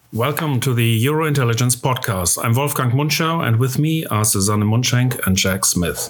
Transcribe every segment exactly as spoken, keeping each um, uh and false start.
Welcome to the Euro-Intelligence podcast. I'm Wolfgang Munschau, and with me are Susanne Munschenk and Jack Smith.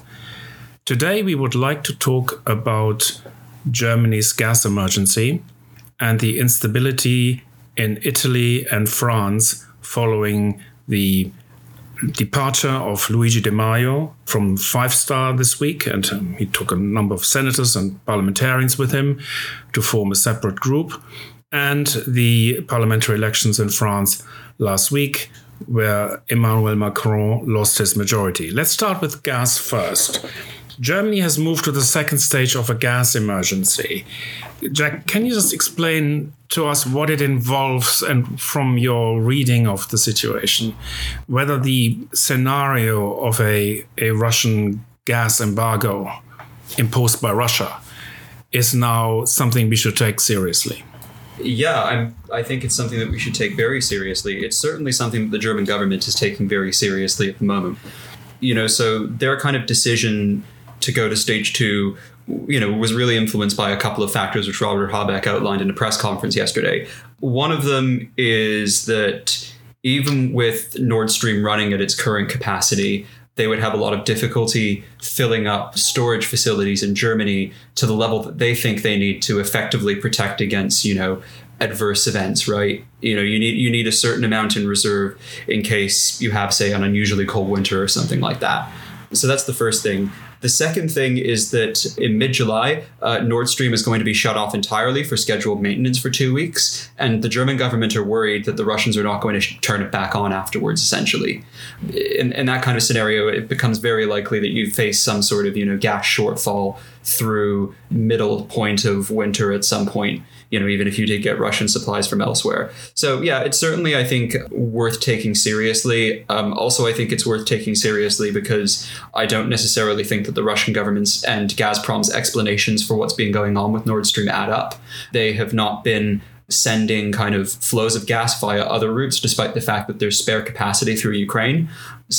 Today we would like to talk about Germany's gas emergency and the instability in Italy and France following the departure of Luigi Di Maio from Five Star this week, and um, he took a number of senators and parliamentarians with him to form a separate group, and the parliamentary elections in France last week, where Emmanuel Macron lost his majority. Let's start with gas first. Germany has moved to the second stage of a gas emergency. Jack, can you just explain to us what it involves, and from your reading of the situation, whether the scenario of a, a Russian gas embargo imposed by Russia is now something we should take seriously? Yeah, I'm, I think it's something that we should take very seriously. It's certainly something that the German government is taking very seriously at the moment. You know, so their kind of decision to go to stage two, you know, was really influenced by a couple of factors, which Robert Habeck outlined in a press conference yesterday. One of them is that even with Nord Stream running at its current capacity, they would have a lot of difficulty filling up storage facilities in Germany to the level that they think they need to effectively protect against, you know, adverse events, right? You know, you need you need a certain amount in reserve in case you have, say, an unusually cold winter or something like that. So that's the first thing. The second thing is that in mid-July, uh, Nord Stream is going to be shut off entirely for scheduled maintenance for two weeks. And the German government are worried that the Russians are not going to sh- turn it back on afterwards, essentially. In, in that kind of scenario, it becomes very likely that you face some sort of, you know, gas shortfall through middle point of winter at some point, you know, even if you did get Russian supplies from elsewhere. So, yeah, it's certainly, I think, worth taking seriously. Um, also, I think it's worth taking seriously because I don't necessarily think that the Russian government's and Gazprom's explanations for what's been going on with Nord Stream add up. They have not been sending kind of flows of gas via other routes, despite the fact that there's spare capacity through Ukraine.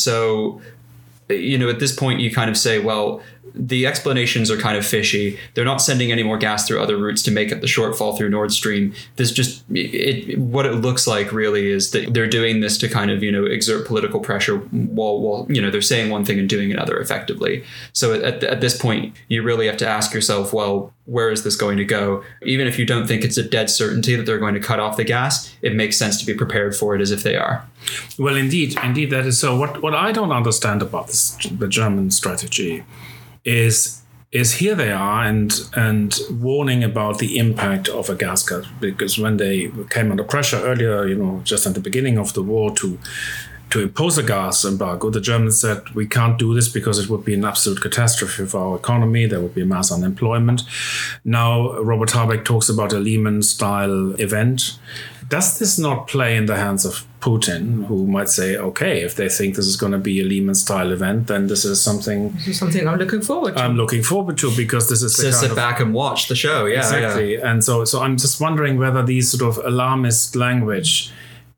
So, you know, at this point, you kind of say, well, the explanations are kind of fishy. They're not sending any more gas through other routes to make up the shortfall through Nord Stream. There's just it, what it looks like really is that they're doing this to kind of, you know, exert political pressure while, while you know, they're saying one thing and doing another effectively. So at, at this point, you really have to ask yourself, well, where is this going to go? Even if you don't think it's a dead certainty that they're going to cut off the gas, it makes sense to be prepared for it as if they are. Well, indeed, indeed, that is so. What what I don't understand about this, the German strategy is is here they are and and warning about the impact of a gas cut, because when they came under pressure earlier, you know, just at the beginning of the war to to impose a gas embargo, the Germans said we can't do this because it would be an absolute catastrophe for our economy. There would be mass unemployment. Now Robert Habeck talks about a Lehman-style event. Does this not play in the hands of Putin, who might say, okay, if they think this is going to be a Lehman-style event, then this is something... This is something I'm looking forward to. I'm looking forward to, because this is... So sit back and watch the show, yeah. Exactly. Yeah. And so so I'm just wondering whether these sort of alarmist language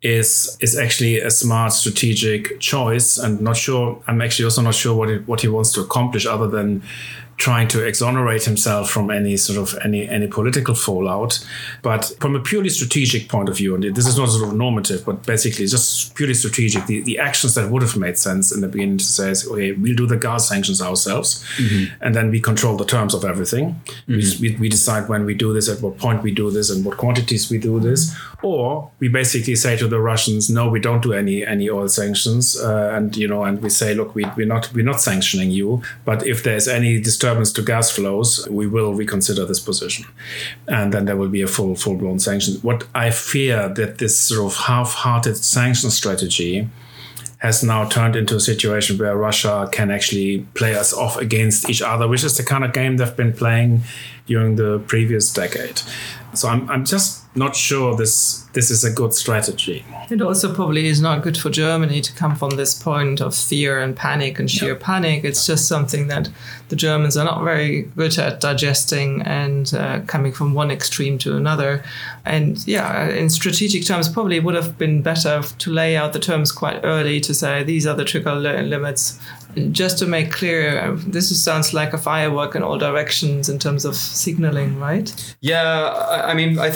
is is actually a smart strategic choice, and not sure. I'm actually also not sure what it, what he wants to accomplish, other than trying to exonerate himself from any sort of any any political fallout. But from a purely strategic point of view, and this is not sort of normative, but basically just purely strategic, the, the actions that would have made sense in the beginning to say, okay, we'll do the gas sanctions ourselves, mm-hmm. and then we control the terms of everything. Mm-hmm. We, we decide when we do this, at what point we do this, and what quantities we do this. Or we basically say to the Russians, no, we don't do any any oil sanctions, uh, and you know, and we say, look, we, we're not we're not sanctioning you, but if there's any disturbance to gas flows, we will reconsider this position, and then there will be a full full blown sanction. What I fear that this sort of half-hearted sanction strategy has now turned into a situation where Russia can actually play us off against each other, which is the kind of game they've been playing during the previous decade. So I'm I'm just not sure this this is a good strategy. It also probably is not good for Germany to come from this point of fear and panic and sheer yep. panic. It's just something that the Germans are not very good at digesting and uh, coming from one extreme to another. And yeah, in strategic terms, probably would have been better to lay out the terms quite early to say these are the trigger limits. Just to make clear, this is, sounds like a firework in all directions in terms of signaling, right? Yeah, I mean, I think fundamentally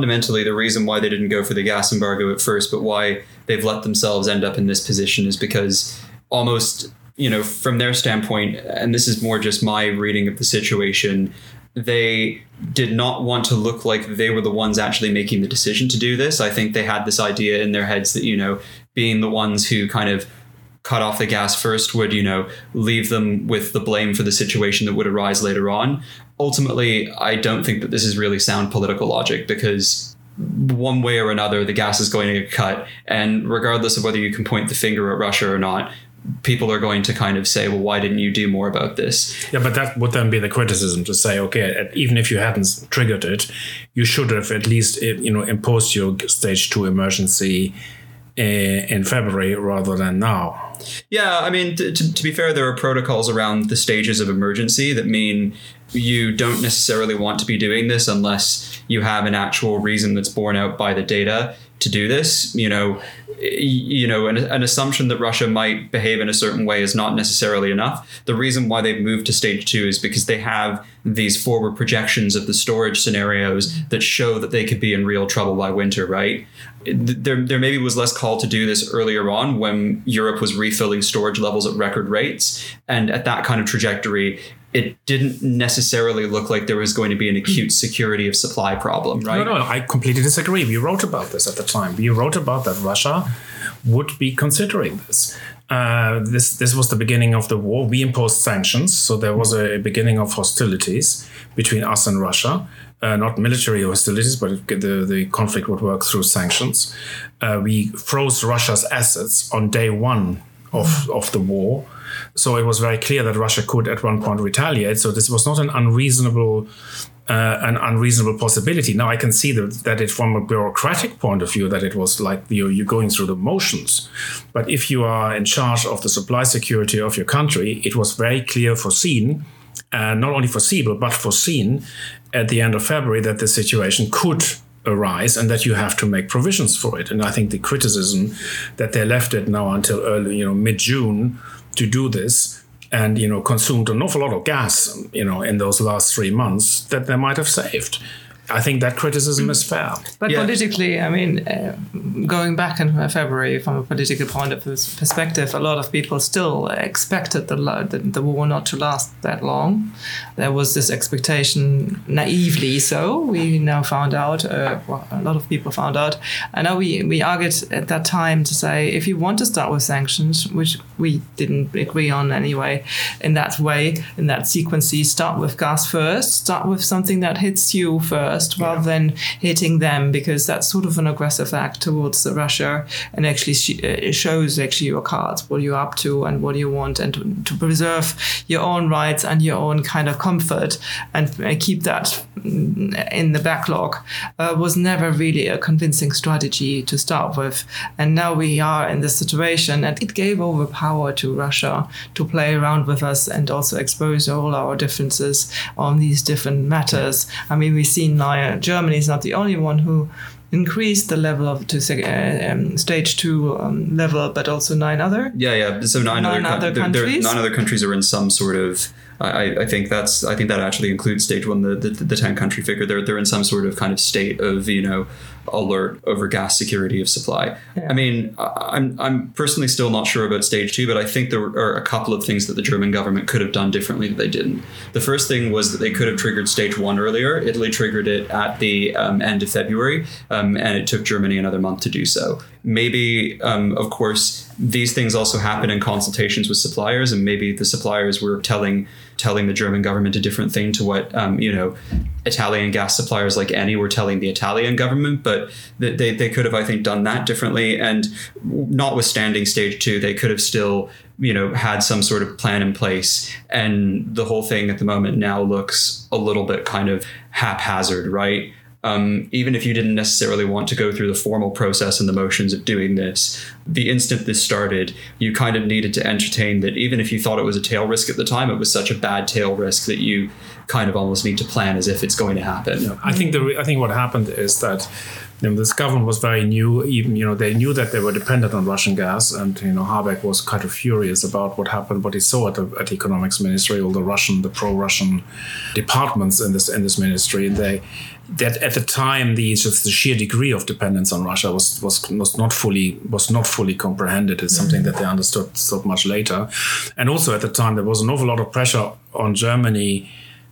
fundamentally, the reason why they didn't go for the gas embargo at first, but why they've let themselves end up in this position is because almost, you know, from their standpoint, and this is more just my reading of the situation, they did not want to look like they were the ones actually making the decision to do this. I think they had this idea in their heads that, you know, being the ones who kind of cut off the gas first would, you know, leave them with the blame for the situation that would arise later on. Ultimately, I don't think that this is really sound political logic, because one way or another, the gas is going to get cut. And regardless of whether you can point the finger at Russia or not, people are going to kind of say, well, why didn't you do more about this? Yeah, but that would then be the criticism, to say, okay, even if you hadn't triggered it, you should have at least, you know, imposed your stage two emergency in February rather than now. Yeah, I mean, to, to be fair, there are protocols around the stages of emergency that mean you don't necessarily want to be doing this unless you have an actual reason that's borne out by the data to do this. You know, you know, an, an assumption that Russia might behave in a certain way is not necessarily enough. The reason why they've moved to stage two is because they have these forward projections of the storage scenarios that show that they could be in real trouble by winter, right? There, there maybe was less call to do this earlier on when Europe was refilling storage levels at record rates. And at that kind of trajectory, it didn't necessarily look like there was going to be an acute security of supply problem, right? No, no, I completely disagree. We wrote about this at the time. We wrote about that Russia would be considering this. Uh, this this was the beginning of the war. We imposed sanctions, so there was a beginning of hostilities between us and Russia. Uh, not military hostilities, but the, the conflict would work through sanctions. Uh, we froze Russia's assets on day one of, of the war. So it was very clear that Russia could at one point retaliate. So this was not an unreasonable uh, an unreasonable possibility. Now I can see that, that it, from a bureaucratic point of view, that it was like you're, you're going through the motions. But if you are in charge of the supply security of your country, it was very clear foreseen, and not only foreseeable, but foreseen at the end of February that the situation could arise and that you have to make provisions for it. And I think the criticism that they left it now until early, you know, mid-June to do this, and, you know, consumed an awful lot of gas, you know, in those last three months that they might have saved. I think that criticism is fair. But yeah. Politically, I mean, uh, going back in February, from a political point of perspective, a lot of people still expected the, the, the war not to last that long. There was this expectation, naively so, we now found out, uh, well, a lot of people found out. I know we, we argued at that time to say, if you want to start with sanctions, which we didn't agree on anyway, in that way, in that sequence, start with gas first, start with something that hits you first, rather yeah. than hitting them, because that's sort of an aggressive act towards Russia, and actually sh- it shows actually your cards, what you're up to and what you want, and to, to preserve your own rights and your own kind of comfort and keep that in the backlog uh, was never really a convincing strategy to start with. And now we are in this situation, and it gave over power to Russia to play around with us and also expose all our differences on these different matters. I mean, we've seen now Germany is not the only one who increased the level of to uh, um, stage two um, level, but also nine other. Yeah, yeah. So nine, nine other, other co- countries. Nine other countries are in some sort of. I, I think that's. I think that actually includes stage one, the the, the ten country figure. They're they're in some sort of kind of state of, you know, alert over gas security of supply. Yeah. I mean, I'm I'm personally still not sure about stage two, but I think there are a couple of things that the German government could have done differently that they didn't. The first thing was that they could have triggered stage one earlier. Italy triggered it at the um, end of February, um, and it took Germany another month to do so. Maybe, um, of course, these things also happen in consultations with suppliers, and maybe the suppliers were telling telling the German government a different thing to what, um, you know, Italian gas suppliers like Eni were telling the Italian government. But they, they could have, I think, done that differently. And notwithstanding stage two, they could have still, you know, had some sort of plan in place. And the whole thing at the moment now looks a little bit kind of haphazard, right? Um, even if you didn't necessarily want to go through the formal process and the motions of doing this, the instant this started, you kind of needed to entertain that even if you thought it was a tail risk at the time, it was such a bad tail risk that you kind of almost need to plan as if it's going to happen. Yeah. I think the I think what happened is that you know, this government was very new. Even, you know, they knew that they were dependent on Russian gas, and you know, Habeck was kind of furious about what happened, what he saw at the, at the economics ministry, all the Russian, the pro-Russian departments in this in this ministry, and they that at the time the just the sheer degree of dependence on Russia was was was not fully was not fully comprehended. It's something that they understood so much later, and also at the time there was an awful lot of pressure on Germany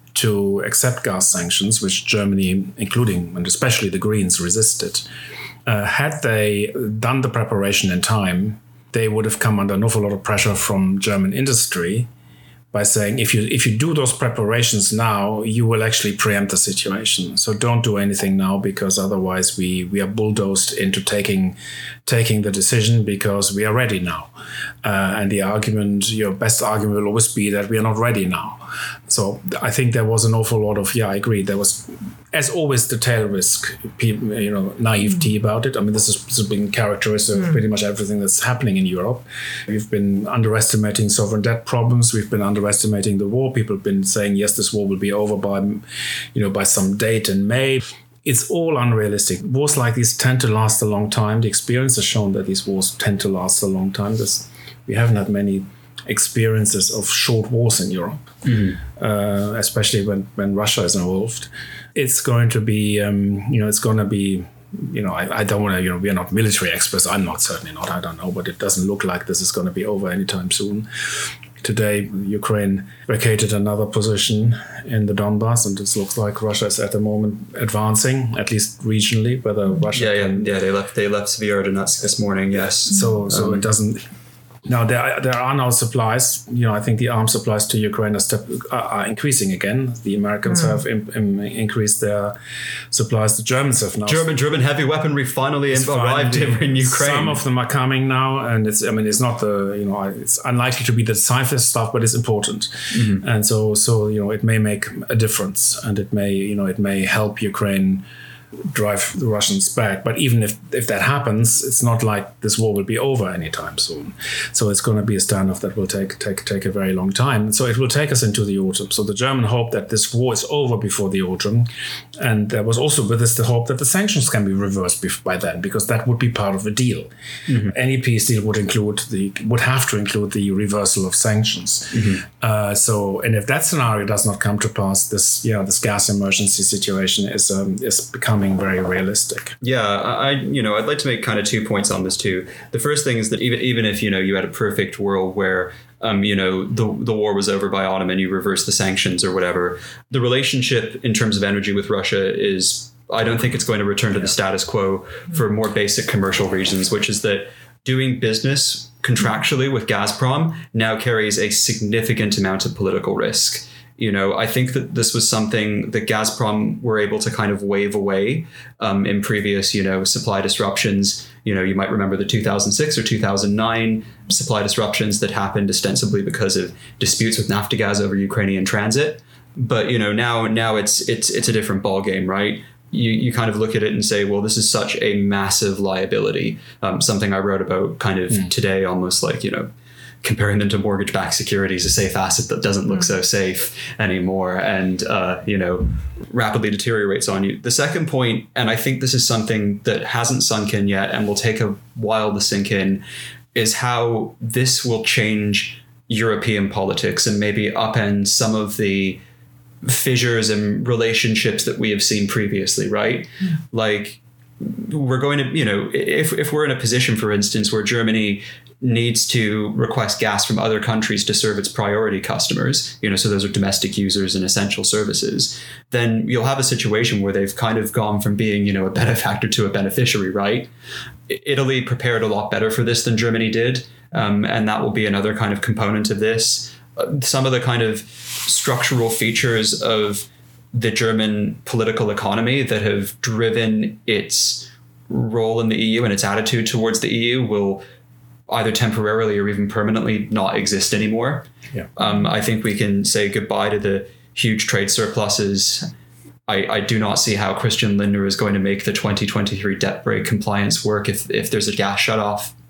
to accept gas sanctions, which Germany, including and especially the Greens, resisted. Uh, had they done the preparation in time, they would have come under an awful lot of pressure from German industry by saying, if you if you do those preparations now, you will actually preempt the situation. So don't do anything now, because otherwise we, we are bulldozed into taking taking the decision because we are ready now. Uh, and the argument, your best argument will always be that we are not ready now. So I think there was an awful lot of, yeah, I agree. There was, as always, the tail risk, you know, naivety about it. I mean, this, is, this has been characteristic of pretty much everything that's happening in Europe. We've been underestimating sovereign debt problems. We've been underestimating the war. People have been saying, yes, this war will be over by, you know, by some date in May. It's all unrealistic. Wars like these tend to last a long time. The experience has shown that these wars tend to last a long time. This, we haven't had many experiences of short wars in Europe, mm-hmm. uh, especially when, when Russia is involved. It's going to be, um, you know, it's going to be, you know, I, I don't want to, you know, we are not military experts. I'm not, certainly not. I don't know, but it doesn't look like this is going to be over anytime soon. Today, Ukraine vacated another position in the Donbass, and it looks like Russia is at the moment advancing, at least regionally. Whether Russia, yeah, can, yeah, yeah, they left, they left Severodonetsk this morning. Yes, so so um, it doesn't. Now there are, there are now supplies. You know, I think the arms supplies to Ukraine are, step, are, are increasing again. The Americans mm. have im, im, increased their supplies. The Germans have now. German German heavy weaponry finally arrived finally, in Ukraine. Some of them are coming now, and it's. I mean, it's not the. You know, it's unlikely to be the safest stuff, but it's important, mm-hmm. and so so you know, it may make a difference, and it may you know it may help Ukraine drive the Russians back. But even if, if that happens, it's not like this war will be over anytime soon. So it's going to be a standoff that will take take take a very long time. So it will take us into the autumn. So the German hope that this war is over before the autumn. And there was also with this the hope that the sanctions can be reversed by then, because that would be part of a deal. Mm-hmm. Any peace deal would include the would have to include the reversal of sanctions. Mm-hmm. Uh, so, and if that scenario does not come to pass, this you know this gas emergency situation is um, is becoming very realistic. Yeah, I you know I'd like to make kind of two points on this too. The first thing is that even even if you know you had a perfect world where um you know the the war was over by autumn and you reverse the sanctions or whatever, the relationship in terms of energy with Russia is, I don't think it's going to return to the status quo for more basic commercial reasons, which is that doing business contractually with Gazprom now carries a significant amount of political risk. You know, I think that this was something that Gazprom were able to kind of wave away um, in previous, you know, supply disruptions. You know, you might remember the two thousand six or two thousand nine supply disruptions that happened ostensibly because of disputes with Naftogaz over Ukrainian transit. But, you know, now now it's it's it's a different ballgame, right? You you kind of look at it and say, well, this is such a massive liability. Um, something I wrote about kind of mm. today, almost like, you know, comparing them to mortgage-backed securities, a safe asset that doesn't look mm. so safe anymore and, uh, you know, rapidly deteriorates on you. The second point, and I think this is something that hasn't sunk in yet and will take a while to sink in, is how this will change European politics and maybe upend some of the fissures and relationships that we have seen previously, right? Mm. Like, we're going to, you know, if if we're in a position, for instance, where Germany needs to request gas from other countries to serve its priority customers, you know, so those are domestic users and essential services, then you'll have a situation where they've kind of gone from being, you know, a benefactor to a beneficiary, right? Italy prepared a lot better for this than Germany did. Um, and that will be another kind of component of this. Uh, some of the kind of structural features of the German political economy that have driven its role in the E U and its attitude towards the E U will either temporarily or even permanently not exist anymore. Yeah. Um, I think we can say goodbye to the huge trade surpluses. I, I do not see how Christian Lindner is going to make the twenty twenty-three debt brake compliance work if, if there's a gas shutoff.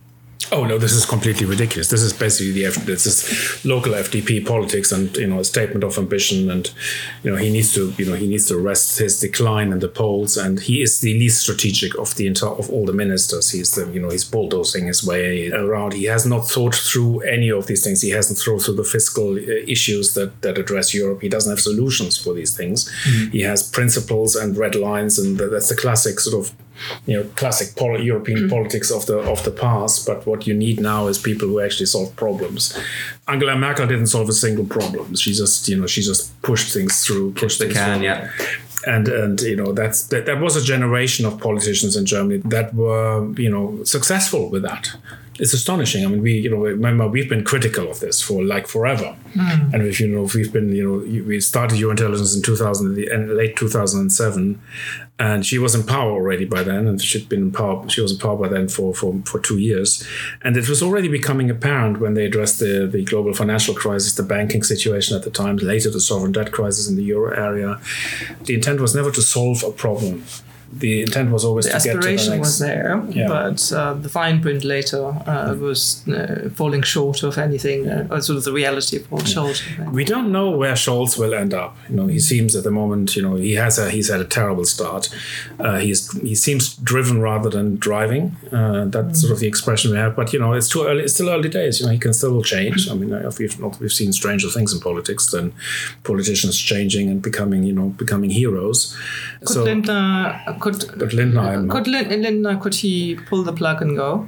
Oh no, this is completely ridiculous. This is basically the F- this is local F D P politics, and you know a statement of ambition, and you know he needs to you know he needs to arrest his decline in the polls, and he is the least strategic of the entire of all the ministers. He's the you know he's bulldozing his way around. He has not thought through any of these things. He hasn't thought through the fiscal issues that that address Europe. He doesn't have solutions for these things. Mm-hmm. He has principles and red lines, and that's the classic sort of. You know, classic pol- European mm-hmm. politics of the of the past. But what you need now is people who actually solve problems. Angela Merkel didn't solve a single problem. She just, you know, she just pushed things through. Pushed they things can, through. yeah. And and you know that's that, that was a generation of politicians in Germany that were you know successful with that. It's astonishing. I mean, we you know remember we've been critical of this for like forever, mm. and if you know we've been you know we started Eurintelligence in two thousand in late two thousand seven, and she was in power already by then, and she'd been in power. She was in power by then for for for two years, and it was already becoming apparent when they addressed the the global financial crisis, the banking situation at the time, later the sovereign debt crisis in the euro area. The intent was never to solve a problem. The intent was always the to get to the next. aspiration was there, yeah. but uh, the fine print later uh, was uh, falling short of anything, uh, or sort of the reality falls yeah. short. We don't know where Scholz will end up. You know, he seems at the moment, you know, he has a he's had a terrible start. Uh, he's he seems driven rather than driving. Uh, that's mm. sort of the expression we have. But you know, it's too early. It's still early days. You know, he can still change. I mean, we've not we've seen stranger things in politics than politicians changing and becoming, you know, becoming heroes. Could so. Lindner, Could, but Lindner, could Lindner, could he pull the plug and go?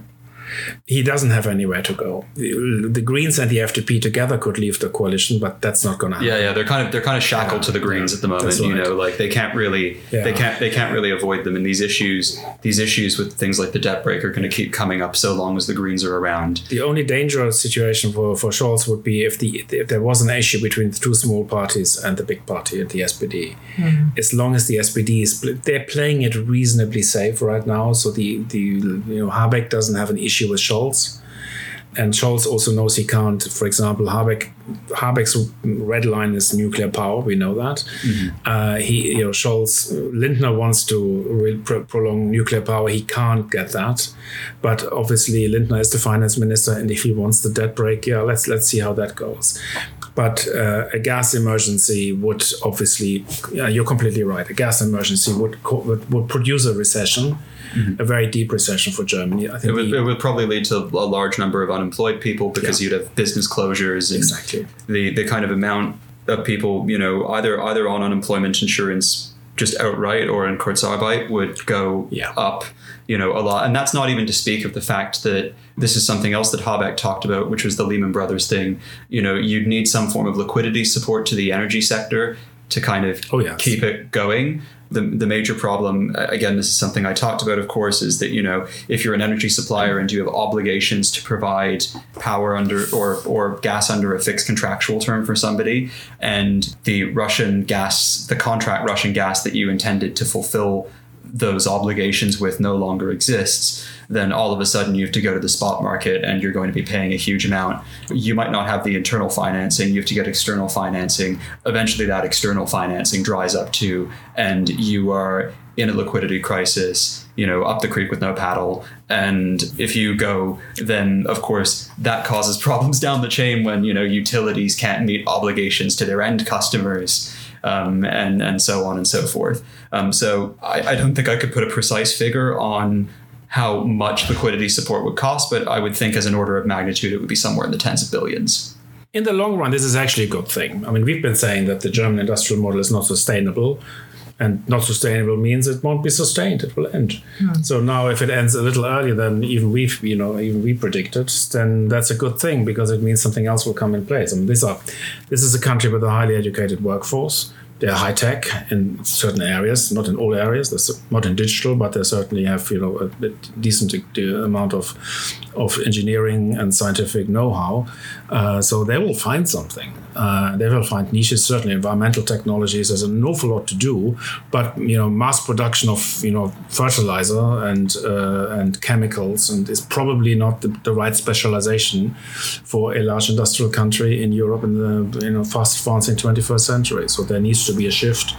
He doesn't have anywhere to go. The, the Greens and the F D P together could leave the coalition, but that's not going to happen. Yeah, yeah, they're kind of they're kind of shackled yeah, to the Greens yeah, at the moment. Right. You know, like they can't really yeah. they can't they can't really avoid them. And these issues these issues with things like the debt brake are going to keep coming up so long as the Greens are around. The only dangerous situation for for Scholz would be if the if there was an issue between the two small parties and the big party, the S P D. Mm. As long as the S P D is they're playing it reasonably safe right now, so the the you know Habeck doesn't have an issue with Scholz, and Scholz also knows he can't. For example, Habeck, Habeck's red line is nuclear power. We know that. Mm-hmm. Uh, he, you know, Scholz, Lindner wants to re- pro- prolong nuclear power. He can't get that, but obviously Lindner is the finance minister, and if he wants the debt brake, yeah, let's let's see how that goes. But uh, a gas emergency would obviously, yeah, you're completely right. A gas emergency would would, would produce a recession. Mm-hmm. A very deep recession for Germany. I think it would, the, it would probably lead to a large number of unemployed people because yeah. you'd have business closures. And exactly. The the kind of amount of people, you know, either either on unemployment insurance just outright or in Kurzarbeit would go yeah. up, you know, a lot. And that's not even to speak of the fact that this is something else that Habeck talked about, which was the Lehman Brothers thing. You know, you'd need some form of liquidity support to the energy sector to kind of oh, yes. keep it going. The the major problem, again, this is something I talked about, of course, is that, you know, if you're an energy supplier and you have obligations to provide power under or, or gas under a fixed contractual term for somebody, and the Russian gas, the contract Russian gas that you intended to fulfill those obligations with no longer exists, then all of a sudden you have to go to the spot market and you're going to be paying a huge amount. You might not have the internal financing, you have to get external financing. Eventually that external financing dries up too, and you are in a liquidity crisis, you know, up the creek with no paddle. And if you go, then of course that causes problems down the chain when, you know, utilities can't meet obligations to their end customers. Um, and, and so on and so forth. Um, so I, I don't think I could put a precise figure on how much liquidity support would cost, but I would think as an order of magnitude, it would be somewhere in the tens of billions. In the long run, this is actually a good thing. I mean, we've been saying that the German industrial model is not sustainable, and not sustainable means it won't be sustained. It will end. Hmm. So now, if it ends a little earlier than even we've, you know, even we predicted, then that's a good thing because it means something else will come in place. I mean, these are, this is a country with a highly educated workforce. They're high tech in certain areas, not in all areas. They're not in digital, but they certainly have, you know, a, a decent amount of of engineering and scientific know-how. Uh, so they will find something. Uh, they will find niches. Certainly, environmental technologies. There's an awful lot to do, but you know, mass production of you know fertilizer and uh, and chemicals and is probably not the, the right specialization for a large industrial country in Europe in the you know fast advancing twenty-first century. So there needs to be a shift.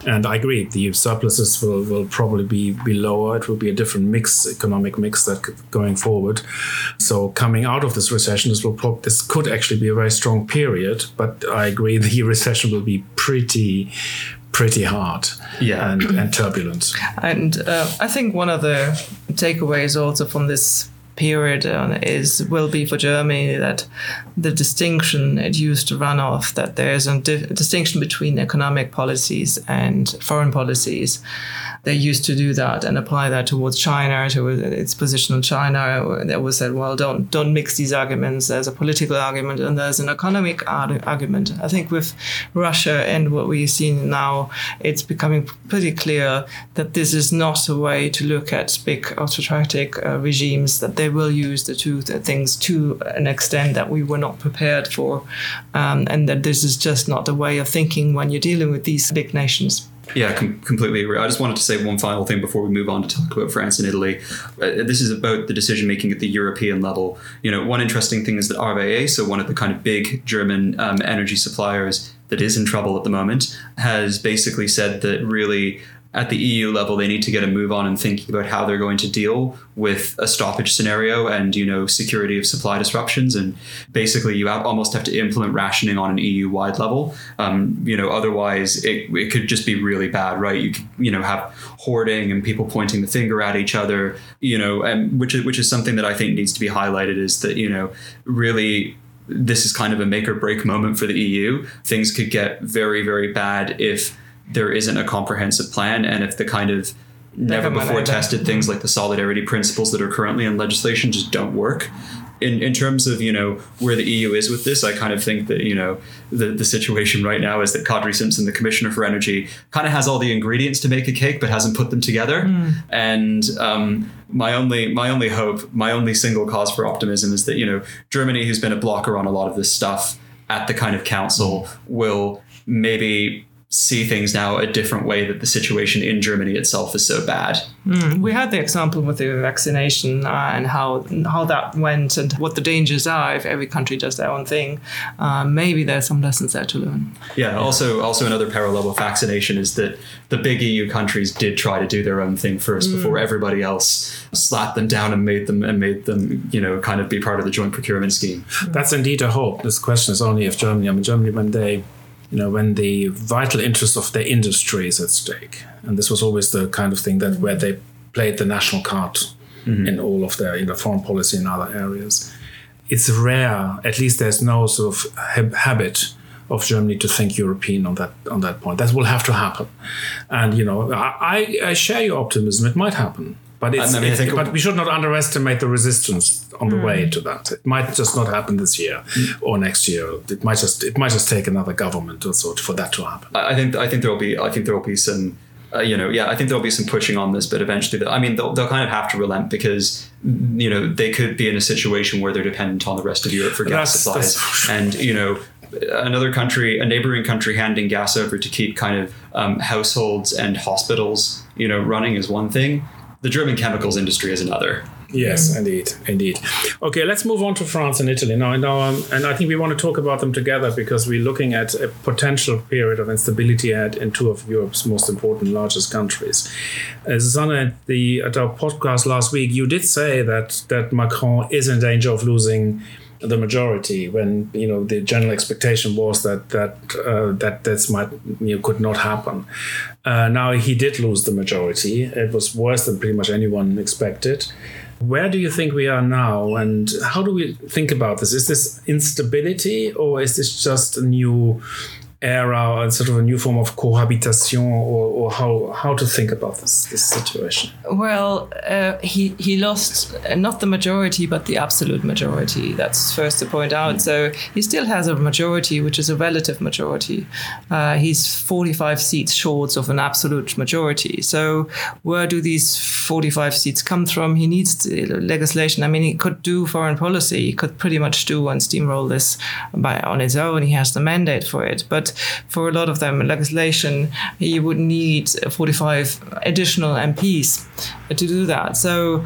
And I agree, the surpluses will, will probably be, be lower. It will be a different mix, economic mix that could, going forward. So coming out of this recession, this will pro- this could actually be a very strong period. But I agree, the recession will be pretty, pretty hard yeah. and, and turbulent. And uh, I think one of the takeaways also from this period uh, is will be for Germany that the distinction it used to run off, that there is a, di- a distinction between economic policies and foreign policies. They used to do that and apply that towards China, to its position on China. They always said, well, don't don't mix these arguments. There's a political argument and there's an economic ar- argument. I think with Russia and what we've seen now, it's becoming pretty clear that this is not a way to look at big autocratic uh, regimes, that they will use the two th- things to an extent that we were not prepared for, um, and that this is just not the way of thinking when you're dealing with these big nations. Yeah, com- completely agree. I just wanted to say one final thing before we move on to talk about France and Italy. Uh, this is about the decision making at the European level. You know, one interesting thing is that R W E, so one of the kind of big German um, energy suppliers that is in trouble at the moment, has basically said that really at the E U level, they need to get a move on and thinking about how they're going to deal with a stoppage scenario and, you know, security of supply disruptions. And basically, you have, almost have to implement rationing on an E U-wide level. Um, you know, otherwise, it, it could just be really bad, right? You could, you know, have hoarding and people pointing the finger at each other, you know, and which is, which is something that I think needs to be highlighted, is that, you know, really, this is kind of a make or break moment for the E U. Things could get very, very bad if there isn't a comprehensive plan, and if the kind of never before tested things like the solidarity principles that are currently in legislation just don't work. In in terms of, you know, where the E U is with this, I kind of think that, you know, the, the situation right now is that Kadri Simpson, the Commissioner for Energy, kind of has all the ingredients to make a cake, but hasn't put them together. Mm. And um, my only my only hope, my only single cause for optimism is that, you know, Germany, who's been a blocker on a lot of this stuff at the kind of council, will maybe see things now a different way, that the situation in Germany itself is so bad. Mm. We had the example with the vaccination uh, and how how that went and what the dangers are if every country does their own thing. Uh, maybe there's some lessons there to learn. Yeah, also also another parallel with vaccination is that the big E U countries did try to do their own thing first mm. before everybody else slapped them down and made them and made them, you know, kind of be part of the joint procurement scheme. That's indeed a hope. This question is only if Germany, I mean, Germany, when they You know, when the vital interest of their industry is at stake. And this was always the kind of thing that where they played the national card mm-hmm. in all of their, you know, foreign policy and other areas. It's rare, at least there's no sort of ha- habit of Germany to think European on that on that point. That will have to happen. And, you know, I, I share your optimism. It might happen. But, it's, I mean, it's, but we should not underestimate the resistance on the mm. way to that. It might just not happen this year mm. or next year. It might just it might just take another government or so for that to happen. I think I think there will be I think there will be some uh, you know yeah I think there will be some pushing on this, but eventually I mean they'll, they'll kind of have to relent, because, you know, they could be in a situation where they're dependent on the rest of Europe for gas that's, supplies, that's... and, you know, another country, a neighboring country, handing gas over to keep kind of um, households and hospitals, you know, running is one thing. The German chemicals industry is another. Yes, indeed, indeed. Okay, let's move on to France and Italy now. now um, and I think we want to talk about them together, because we're looking at a potential period of instability ahead in two of Europe's most important, largest countries. Uh, Susanne, at, the, at our podcast last week, you did say that that Macron is in danger of losing the majority, when, you know, the general expectation was that that uh, that this might, you know, could not happen. Uh, now he did lose the majority. It was worse than pretty much anyone expected. Where do you think we are now, and how do we think about this? Is this instability, or is this just a new era and sort of a new form of cohabitation, or, or how how to think about this this situation? Well, uh, he he lost uh, not the majority, but the absolute majority. That's first to point out. Mm. So he still has a majority, which is a relative majority. Uh, he's forty-five seats short of an absolute majority. So where do these forty-five seats come from? He needs legislation. I mean, he could do foreign policy. He could pretty much do and steamroll this by on his own. He has the mandate for it, but for a lot of them, legislation, he would need forty-five additional M Ps to do that. So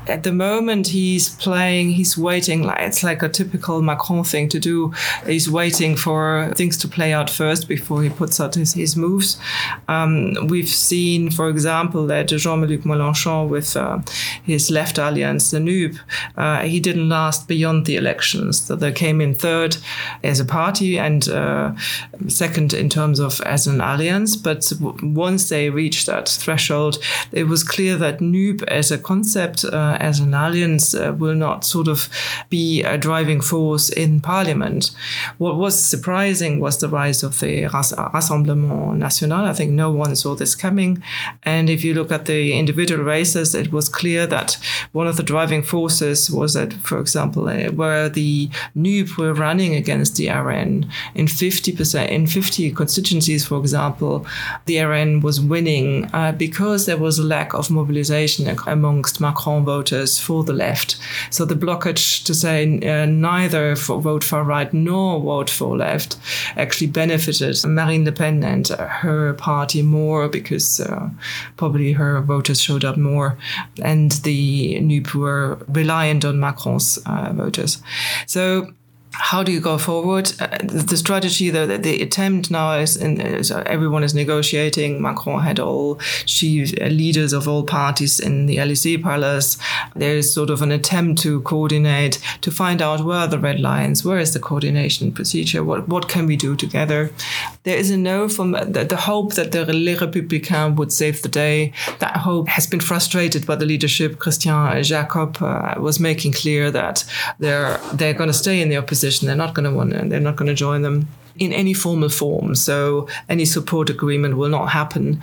at the moment he's playing, he's waiting, like it's like a typical Macron thing to do. He's waiting for things to play out first before he puts out his, his moves. Um, we've seen, for example, that Jean-Luc Mélenchon with uh, his left alliance, the N U P, uh, he didn't last beyond the elections. So they came in third as a party and uh, second in terms of as an alliance. But once they reached that threshold, it was clear that N U P as a concept, uh, as an alliance, uh, will not sort of be a driving force in parliament. What was surprising was the rise of the Rassemblement National. I think no one saw this coming. And if you look at the individual races, it was clear that one of the driving forces was that, for example, uh, where the N U P were running against the R N in fifty percent, in fifty constituencies, for example, the R N was winning uh, because there was a lack of mobilization amongst Macron voters for the left. So the blockage to say uh, neither for vote for right nor vote for left actually benefited Marine Le Pen and her party more because uh, probably her voters showed up more, and the N U P were reliant on Macron's uh, voters. So how do you go forward? Uh, the, the strategy, the, the, the attempt now is, in, is uh, everyone is negotiating. Macron had all chief uh, leaders of all parties in the Élysée Palace. There is sort of an attempt to coordinate, to find out where are the red lines, where is the coordination procedure, what what can we do together. There is a no from the, the hope that the Les Républicains would save the day. That hope has been frustrated by the leadership. Christian Jacob uh, was making clear that they're they're going to stay in the opposition. They're not going to want. They're not going to join them in any formal form. So any support agreement will not happen.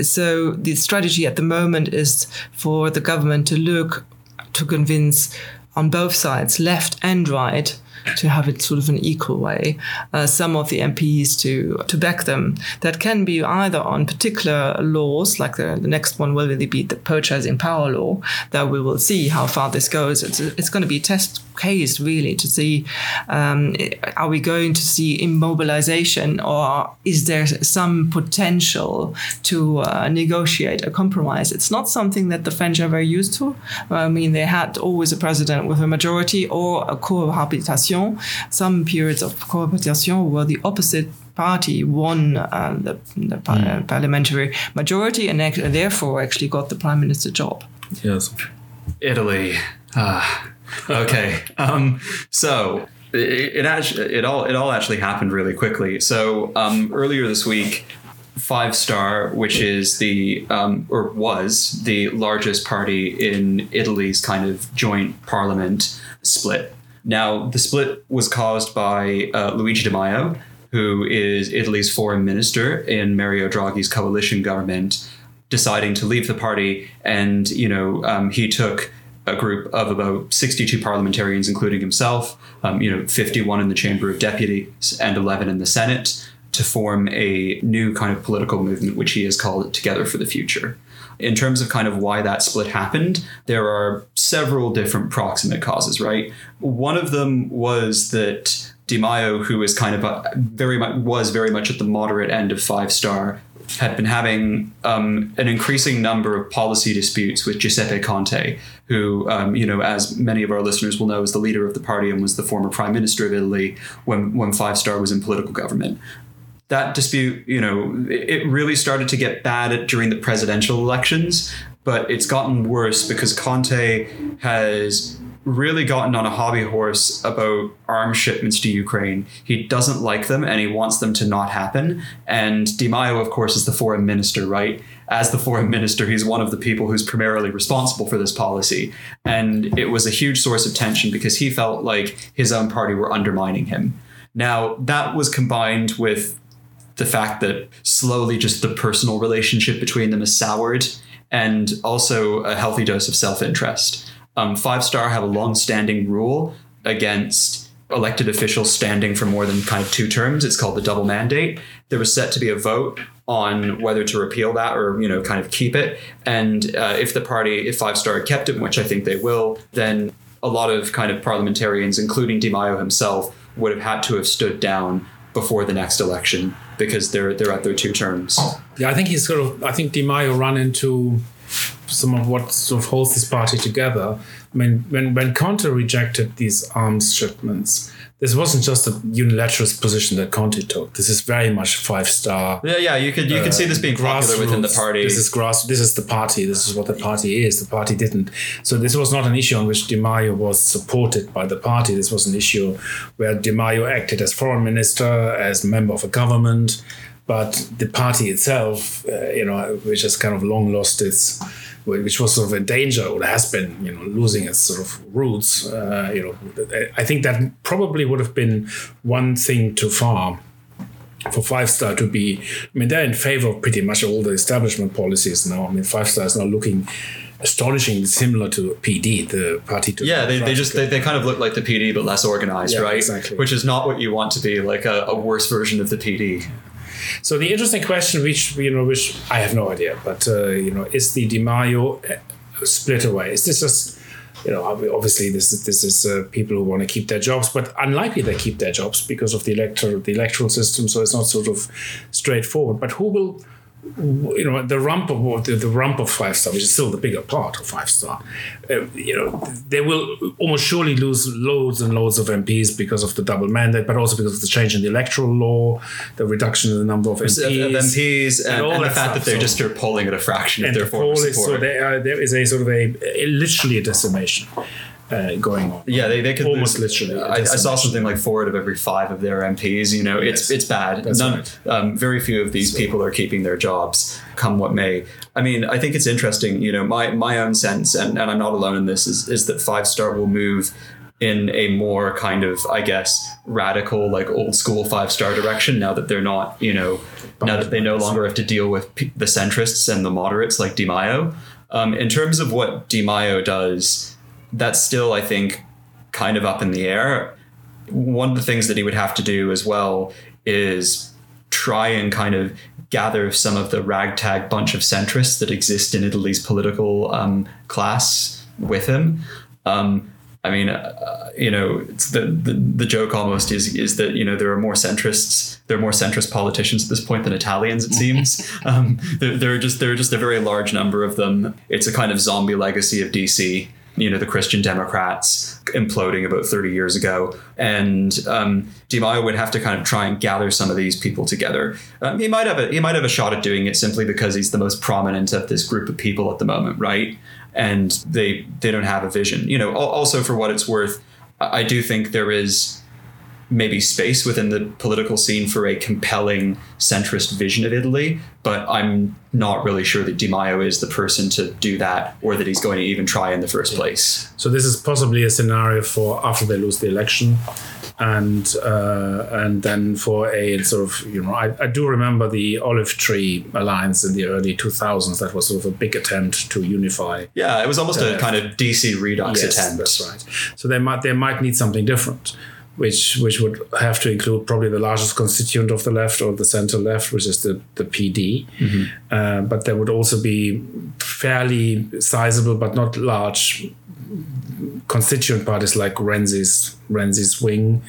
So the strategy at the moment is for the government to look to convince on both sides, left and right, to have it sort of an equal way, uh, some of the M Ps to to back them. That can be either on particular laws, like the, the next one will really be the purchasing power law, that we will see how far this goes. It's, it's going to be a test case, really, to see, um, are we going to see immobilization, or is there some potential to uh, negotiate a compromise? It's not something that the French are very used to. I mean, they had always a president with a majority or a cohabitation. Some periods of cohabitation were the opposite party won uh, the, the par- mm. parliamentary majority and ac- therefore actually got the prime minister job. Yes. Italy. Uh, okay. um, so it, it actually it all it all actually happened really quickly. So um, earlier this week, Five Star, which is the um, or was the largest party in Italy's kind of joint parliament, split. Now, the split was caused by uh, Luigi Di Maio, who is Italy's foreign minister in Mario Draghi's coalition government, deciding to leave the party. And, you know, um, he took a group of about sixty-two parliamentarians, including himself, um, you know, fifty-one in the Chamber of Deputies and eleven in the Senate, to form a new kind of political movement, which he has called Together for the Future. In terms of kind of why that split happened, there are several different proximate causes, right? One of them was that Di Maio, who is kind of a, very much was very much at the moderate end of Five Star, had been having um, an increasing number of policy disputes with Giuseppe Conte, who, um, you know, as many of our listeners will know, is the leader of the party and was the former prime minister of Italy when when Five Star was in political government. That dispute, you know, it really started to get bad at, during the presidential elections, but it's gotten worse because Conte has really gotten on a hobby horse about arms shipments to Ukraine. He doesn't like them and he wants them to not happen. And Di Maio, of course, is the foreign minister, right? As the foreign minister, he's one of the people who's primarily responsible for this policy. And it was a huge source of tension because he felt like his own party were undermining him. Now, that was combined with the fact that slowly just the personal relationship between them is soured, and also a healthy dose of self-interest. Um, Five Star have a long-standing rule against elected officials standing for more than kind of two terms. It's called the double mandate. There was set to be a vote on whether to repeal that or, you know, kind of keep it. And uh, if the party, if Five Star kept it, which I think they will, then a lot of kind of parliamentarians, including Di Maio himself, would have had to have stood down before the next election because they're they're at their two terms. Yeah, I think he's sort of. I think Di Maio ran into some of what sort of holds this party together. I mean, when when Conte rejected these arms shipments, this wasn't just a unilateralist position that Conte took. This is very much Five Star. Yeah, yeah, you could you uh, could see this being popular within the party. This is grass. This is the party. This is what the party is. The party didn't. So this was not an issue on which Di Maio was supported by the party. This was an issue where Di Maio acted as foreign minister, as member of a government, but the party itself, uh, you know, which has kind of long lost its. Which was sort of in danger, or has been, you know, losing its sort of roots. Uh, you know, I think that probably would have been one thing too far for Five Star to be. I mean, they're in favor of pretty much all the establishment policies now. I mean, Five Star is now looking astonishingly similar to P D, the party. To yeah, they, they just they, they kind of look like the P D but less organized, yeah, right? Exactly. Which is not what you want to be, like a, a worse version of the P D. So the interesting question, which you know, which I have no idea, but uh, you know, is the Di Maio split away? Is this just, you know, obviously this is this is uh, people who want to keep their jobs, but unlikely they keep their jobs because of the electoral the electoral system. So it's not sort of straightforward. But who will, you know, the rump of the, the rump of Five Star, which is still the bigger part of Five Star, uh, you know, they will almost surely lose loads and loads of M Ps because of the double mandate, but also because of the change in the electoral law, the reduction in the number of M Ps, of M Ps, and, and, and the that fact stuff. that they're so, just they're polling at a fraction of their the former support. support. So there, there is a sort of a, a literally a decimation. Uh, going on. Yeah, they, they could almost lose, literally. I, I saw something like four out of every five of their M Ps. You know, it's yes. it's bad. That's None, right. um, very few of these so. people are keeping their jobs, come what may. I mean, I think it's interesting. You know, my my own sense, and, and I'm not alone in this, is is that Five Star will move in a more kind of, I guess, radical, like old school Five Star direction. Now that they're not, you know, now that they no longer have to deal with p- the centrists and the moderates like Di Maio. Um, in terms of what Di Maio does, that's still, I think, kind of up in the air. One of the things that he would have to do as well is try and kind of gather some of the ragtag bunch of centrists that exist in Italy's political um, class with him. Um, I mean, uh, you know, it's the, the the joke almost is is that, you know, there are more centrists, there are more centrist politicians at this point than Italians, it seems. um, there, there are just there are just a very large number of them. It's a kind of zombie legacy of D C. You know, the Christian Democrats imploding about thirty years ago. And um, Di Maio would have to kind of try and gather some of these people together. Um, he might have a he might have a shot at doing it simply because he's the most prominent of this group of people at the moment, right? And they they don't have a vision. You know, also for what it's worth, I do think there is maybe space within the political scene for a compelling centrist vision of Italy, but I'm not really sure that Di Maio is the person to do that, or that he's going to even try in the first place. So this is possibly a scenario for after they lose the election, and uh, and then for a sort of, you know, I, I do remember the Olive Tree Alliance in the early two thousands. That was sort of a big attempt to unify. Yeah, it was almost uh, a kind of D C redux yes, attempt. That's right. So they might they might need something different, which which would have to include probably the largest constituent of the left or the center left, which is the, the P D. Mm-hmm. Uh, but there would also be fairly sizable but not large constituent parties like Renzi's Renzi's wing.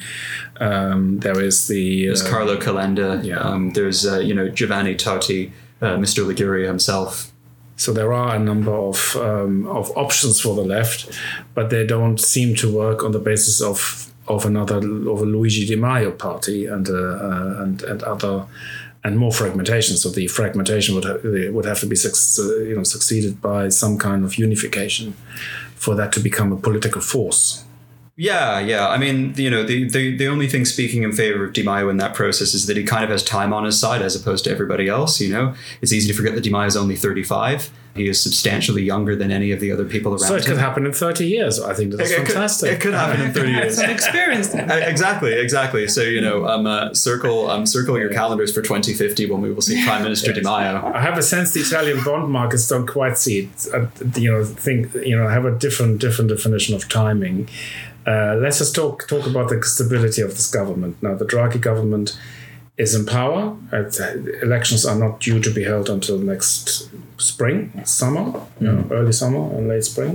Um, there is the there's uh, Carlo Calenda. Yeah. Um, there's uh, you know, Giovanni Totti, uh, Mister Liguria himself. So there are a number of um, of options for the left, but they don't seem to work on the basis of of another of a Luigi Di Maio party and uh, uh, and and other and more fragmentation. So the fragmentation would ha- would have to be su- you know succeeded by some kind of unification for that to become a political force. Yeah, yeah. I mean, you know, the, the, the only thing speaking in favor of Di Maio in that process is that he kind of has time on his side as opposed to everybody else. You know, it's easy to forget that Di Maio is only thirty-five. He is substantially younger than any of the other people around him. So it him. could happen in thirty years. I think that's it, it fantastic. Could, it could happen in thirty years. It's an experience. Exactly, exactly. So, you know, um, uh, circle um, circle your calendars for twenty fifty when we will see Prime Minister yes. Di Maio. I have a sense the Italian bond markets don't quite see it. Uh, you know, think you know have a different different definition of timing. Uh, let's just talk talk about the stability of this government. Now, the Draghi government is in power. Uh, elections are not due to be held until next spring, summer, mm. you know, early summer and late spring.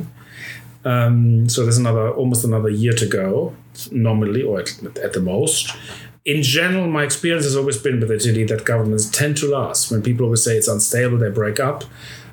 Um, so there's another almost another year to go, nominally, or at, at the most. In general, my experience has always been with Italy that governments tend to last. When people always say it's unstable, they break up.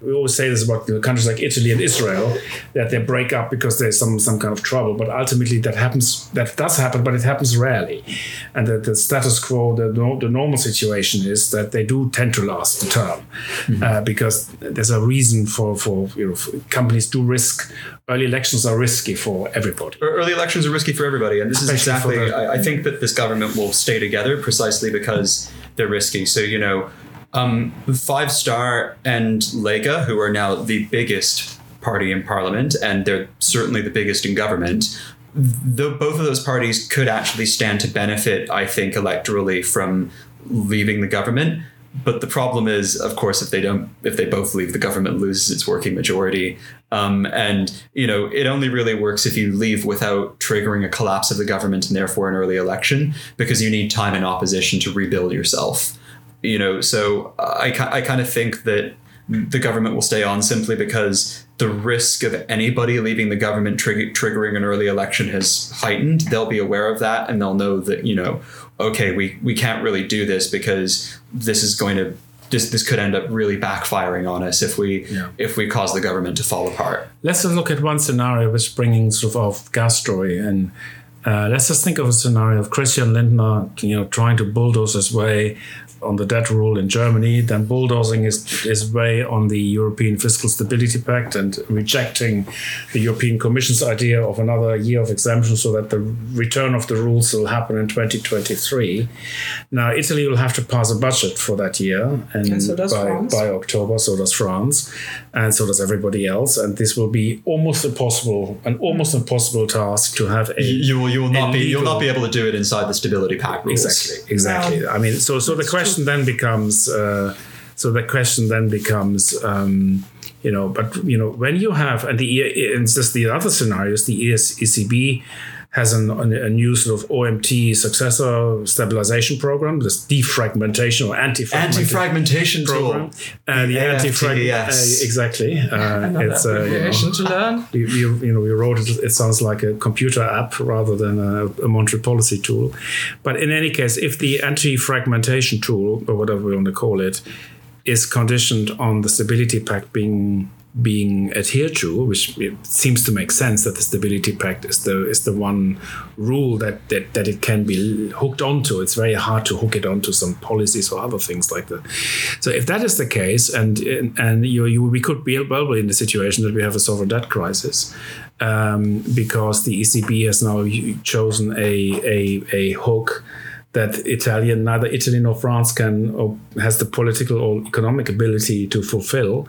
we always say this about you know, countries like Italy and Israel, that they break up because there's some some kind of trouble. But ultimately, that happens. That does happen, but it happens rarely. And that the status quo, the the normal situation is that they do tend to last the term, mm-hmm. uh, because there's a reason for for you know for companies do risk. Early elections are risky for everybody. Early elections are risky for everybody, and this Especially is exactly. I, I think that this government will stay together precisely because they're risky. So you know. Um, Five Star and Lega, who are now the biggest party in parliament, and they're certainly the biggest in government, the, both of those parties could actually stand to benefit, I think, electorally from leaving the government. But the problem is, of course, if they don't, if they both leave, the government loses its working majority. Um, and, you know, it only really works if you leave without triggering a collapse of the government and therefore an early election, because you need time in opposition to rebuild yourself. You know, so I, I kind of think that the government will stay on simply because the risk of anybody leaving the government trigger, triggering an early election has heightened. They'll be aware of that, and they'll know that, you know, okay, we, we can't really do this because this is going to this this could end up really backfiring on us if we yeah. if we cause the government to fall apart. Let's just look at one scenario which is bringing sort of off gas story, and uh, let's just think of a scenario of Christian Lindner, you know, trying to bulldoze his way on the debt rule in Germany, then bulldozing his, his way on the European Fiscal Stability Pact and rejecting the European Commission's idea of another year of exemption so that the return of the rules will happen in twenty twenty-three. Now, Italy will have to pass a budget for that year, and, and so does by, France. by October, so does France, and so does everybody else. And this will be almost impossible, an almost impossible task to have a you will you will not a be legal, you'll not be able to do it inside the Stability Pact rules. Exactly, exactly. No. I mean, so so the question then becomes uh, so the question then becomes um, you know but you know when you have and the and just the other scenarios, the E C B has an, a new sort of O M T successor stabilization program, this defragmentation or anti-fragmentation, anti-fragmentation program. Tool. Uh, the anti-fragmentation, yes. uh, exactly. Uh, it's uh, you know, to learn. we, we, you know, we wrote it. It sounds like a computer app rather than a, a monetary policy tool. But in any case, if the anti-fragmentation tool, or whatever we want to call it, is conditioned on the Stability Pact being being adhered to, which it seems to make sense that the Stability Pact is the is the one rule that, that that it can be hooked onto. It's very hard to hook it onto some policies or other things like that. So if that is the case, and and you, you we could be well be in the situation that we have a sovereign debt crisis, um, because the E C B has now chosen a a a hook that Italian, neither Italy nor France can or has the political or economic ability to fulfill.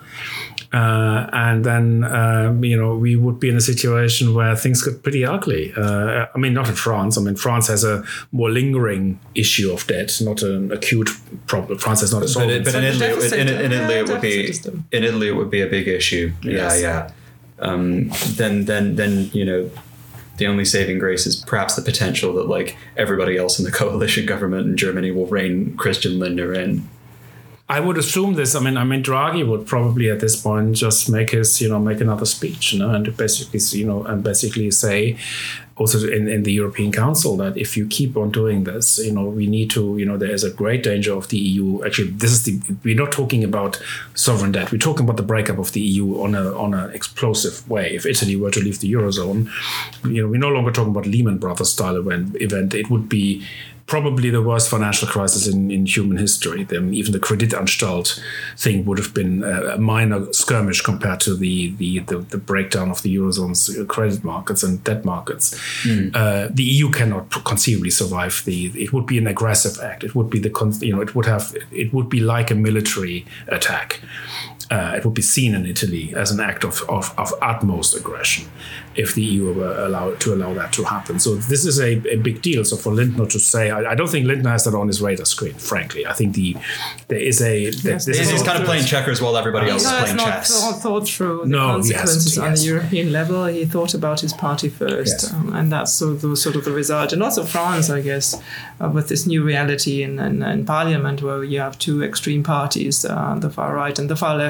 Uh, and then, um, you know, we would be in a situation where things get pretty ugly. Uh, I mean, not in France. I mean, France has a more lingering issue of debt, not an acute problem. France has not a solvent. But, but in, Italy, deficit, in, in Italy, it would be system. in Italy it would be a big issue. Yes. Yeah, yeah. Um, then, then, then, you know, the only saving grace is perhaps the potential that, like, everybody else in the coalition government in Germany will rein Christian Lindner in. I would assume this. I mean, I mean, Draghi would probably at this point just make his, you know, make another speech, you know, and basically, you know, and basically say, also in, in the European Council, that if you keep on doing this, you know, we need to, you know, there is a great danger of the E U. Actually, this is the, we're not talking about sovereign debt. We're talking about the breakup of the E U on a on an explosive way. If Italy were to leave the Eurozone, you know, we're no longer talking about Lehman Brothers style event. event. It would be probably the worst financial crisis in, in human history. Then even the Kreditanstalt thing would have been a minor skirmish compared to the the, the, the breakdown of the Eurozone's credit markets and debt markets. Mm. Uh, the E U cannot conceivably survive the. It would be an aggressive act. It would be the you know it would have it would be like a military attack. Uh, it would be seen in Italy as an act of, of, of utmost aggression if the E U were allowed to allow that to happen. So this is a, a big deal. So for Lindner to say, I, I don't think Lindner has that on his radar screen, frankly. I think the there is a... Yes, this he's is kind of playing checkers while everybody else is playing not chess. Thought, thought through the no, consequences he on yes. the European level. He thought about his party first, Yes. um, and that's sort of, the, sort of the result. And also France, I guess, uh, with this new reality in, in, in Parliament, where you have two extreme parties, uh, the far right and the far left,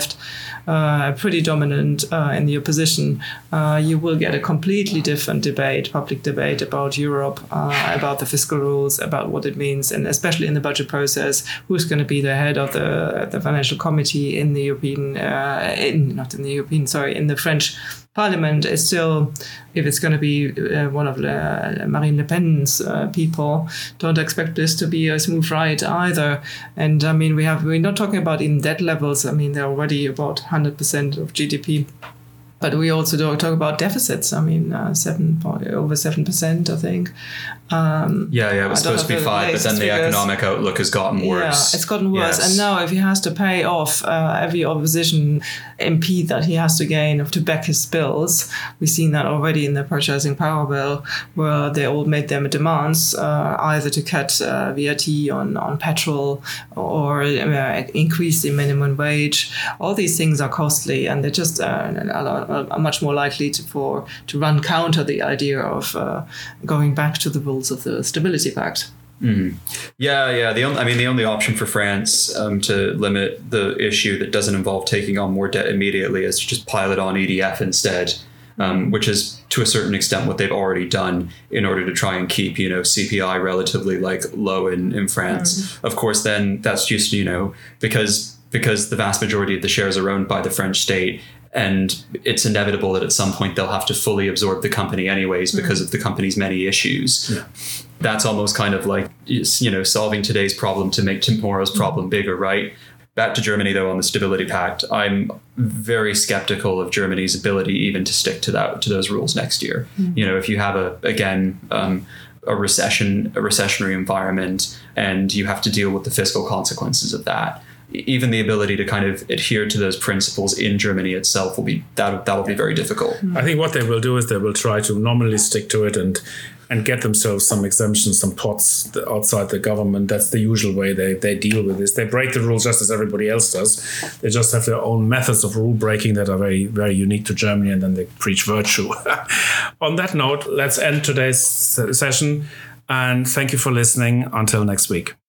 left, uh, pretty dominant uh, in the opposition, uh, you will get a completely different debate, public debate about Europe, uh, about the fiscal rules, about what it means, and especially in the budget process, who's going to be the head of the the financial committee in the European, uh, in, not in the European, sorry, in the French Parliament. Is still, if it's going to be uh, one of uh, Marine Le Pen's uh, people, don't expect this to be a smooth ride either. And I mean, we have we're not talking about even debt levels. I mean, they're already about one hundred percent of G D P. But we also don't talk about deficits. I mean, uh, seven over seven percent, I think. Um, yeah, yeah, it was supposed to be five, but then the figures. economic outlook has gotten worse. Yeah, it's gotten worse. Yes. And now, if he has to pay off uh, every opposition M P that he has to gain to back his bills, we've seen that already in the purchasing power bill, where they all made their demands uh, either to cut uh, V A T on on petrol or uh, increase the minimum wage. All these things are costly, and they're just uh, are, are much more likely to for to run counter the idea of uh, going back to the rules of the Stability Pact. Mm. Yeah, yeah. The only, I mean, the only option for France um, to limit the issue that doesn't involve taking on more debt immediately is to just pile it on E D F instead, um, which is to a certain extent what they've already done in order to try and keep, you know, C P I relatively like low in, in France. Mm-hmm. Of course, then that's just, you know, because because the vast majority of the shares are owned by the French state. And it's inevitable that at some point they'll have to fully absorb the company anyways because mm. of the company's many issues. Yeah. That's almost kind of like, you know, solving today's problem to make tomorrow's mm. problem bigger, right? Back to Germany, though, on the Stability Pact, I'm very skeptical of Germany's ability even to stick to that to those rules next year. Mm. You know, if you have a, again, um, a recession, a recessionary environment, and you have to deal with the fiscal consequences of that, even the ability to kind of adhere to those principles in Germany itself will be that that'll be very difficult. I think what they will do is they will try to nominally stick to it and and get themselves some exemptions, some pots outside the government. That's the usual way they, they deal with this. They break the rules just as everybody else does. They just have their own methods of rule breaking that are very, very unique to Germany, and then they preach virtue. On that note, let's end today's session, and thank you for listening. Until next week.